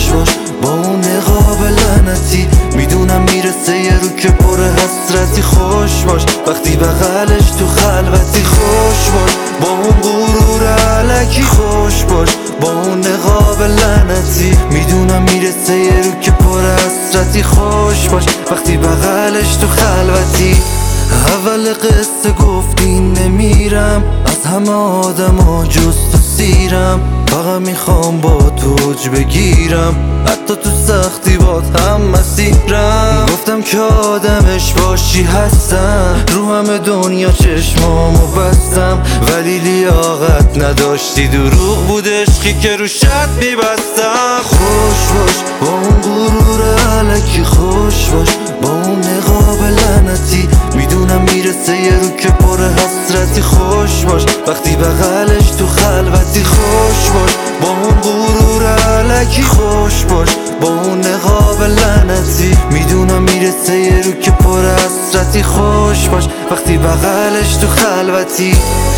خوش باش با اون نقاب لعنتی، میدونم میرسه یه رو که پر حسرتی. خوش باش وقتی بغلش تو خلوتی، خوش باش با اون غرور علکی، خوش باش با اون نقاب لعنتی، میدونم میرسه یه رو که پر حسرتی. خوش باش وقتی بغلش تو خلوتی. اول قصه گفتی نمیرم، از همه آدم ها جز تو سیرم، فقط میخوام با تو اوج بگیرم، حتی تو سختی باد هم مسیرم. گفتم که آدمش باشی هستم، رو همه دنیا چشمامو بستم، ولی لیاقت نداشتی، دروغ بود عشقی که رو شد میبستم. خوش باش با اون غرور علکی، خوش باش با اون نقاب لعنتی، میدونم میرسه یه رو که پر حسرتی. خوش باش وقتی بغلش تو خلوتی، خوش باش با اون غرور علکی، خوش باش با اون نقاب لعنتی، میدونم میرسه یه رو که پر حسرتی. خوش باش وقتی بغلش تو خلوتی.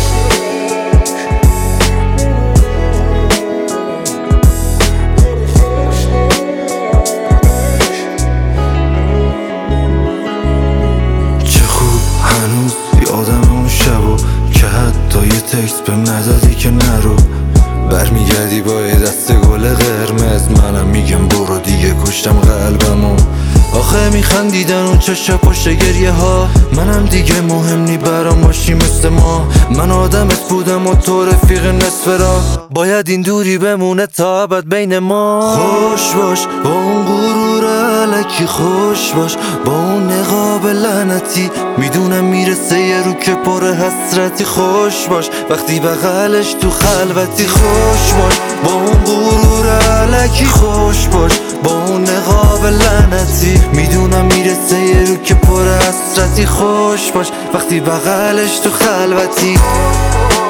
یادم اون شبو که حتی یه تکست بهم ندادی که نرو، برمیگردی با یه دست گل قرمز، منم میگم برو دیگه کشتم قلبمو. آخه میخندیدن اون چشم پشت گریه ها، منم دیگه مهم نی برام باشی مثل ما، من آدمت بودم و تو رفیق نصف راه، باید این دوری بمونه تا ابد بین ما. خوش باش با اون غرور علکی، خوش باش با اون نقاب لعنتی، میدونم میرسه یه رو که پر حسرتی. خوش باش وقتی بغلش تو خلوتی، خوش باش با اون غرور علکی، خوش باش با اون نقاب لعنتی، میدونم میرسه یه رو که پر حسرتی. خوش باش وقتی بغلش تو خلوتی.